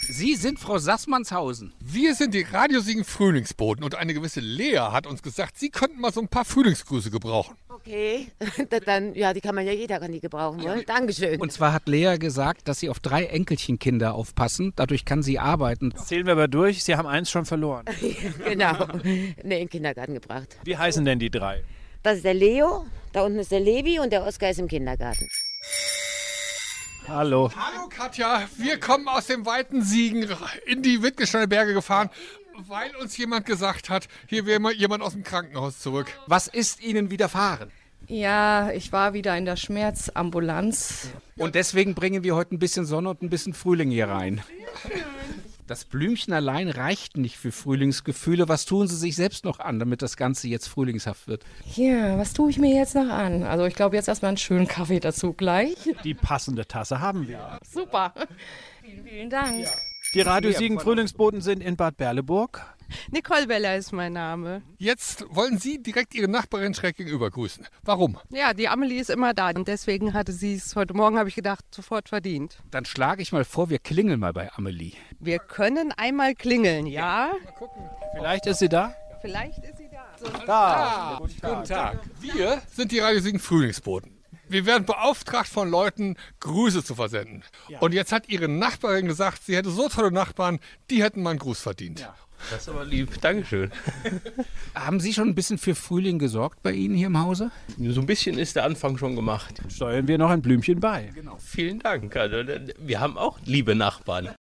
Sie sind Frau Sassmannshausen. Wir sind die Radio Siegen Frühlingsboten und eine gewisse Lea hat uns gesagt, sie könnten mal so ein paar Frühlingsgrüße gebrauchen. Okay, dann, ja, die kann man ja, jeder kann die gebrauchen, ja. Dankeschön. Und zwar hat Lea gesagt, dass sie auf 3 Enkelchenkinder aufpassen. Dadurch kann sie arbeiten. Zählen wir aber durch, Sie haben eins schon verloren. Genau, in den Kindergarten gebracht. Wie heißen denn die 3? Das ist der Leo, da unten ist der Levi und der Oskar ist im Kindergarten. Hallo. Hallo Katja, wir kommen aus dem weiten Siegen in die Wittgensteiner Berge gefahren, weil uns jemand gesagt hat, hier wäre mal jemand aus dem Krankenhaus zurück. Was ist Ihnen widerfahren? Ja, ich war wieder in der Schmerzambulanz. Und deswegen bringen wir heute ein bisschen Sonne und ein bisschen Frühling hier rein. Das Blümchen allein reicht nicht für Frühlingsgefühle. Was tun Sie sich selbst noch an, damit das Ganze jetzt frühlingshaft wird? Ja, was tue ich mir jetzt noch an? Also ich glaube jetzt erstmal einen schönen Kaffee dazu gleich. Die passende Tasse haben wir. Super. Vielen, vielen Dank. Die Radio Siegen Frühlingsboten sind in Bad Berleburg. Nicole Weller ist mein Name. Jetzt wollen Sie direkt Ihre Nachbarin schräg gegenüber grüßen. Warum? Ja, die Amelie ist immer da und deswegen hatte sie es heute Morgen, habe ich gedacht, sofort verdient. Dann schlage ich mal vor, wir klingeln mal bei Amelie. Wir können einmal klingeln, ja? Vielleicht ist sie da? Vielleicht ist sie da. Da. Guten Tag. Wir sind die Radio Siegen Frühlingsboten. Wir werden beauftragt von Leuten, Grüße zu versenden. Und jetzt hat Ihre Nachbarin gesagt, sie hätte so tolle Nachbarn, die hätten mal einen Gruß verdient. Ja. Das ist aber lieb, Dankeschön. Haben Sie schon ein bisschen für Frühling gesorgt bei Ihnen hier im Hause? So ein bisschen ist der Anfang schon gemacht. Steuern wir noch ein Blümchen bei. Vielen Dank. Also, wir haben auch liebe Nachbarn.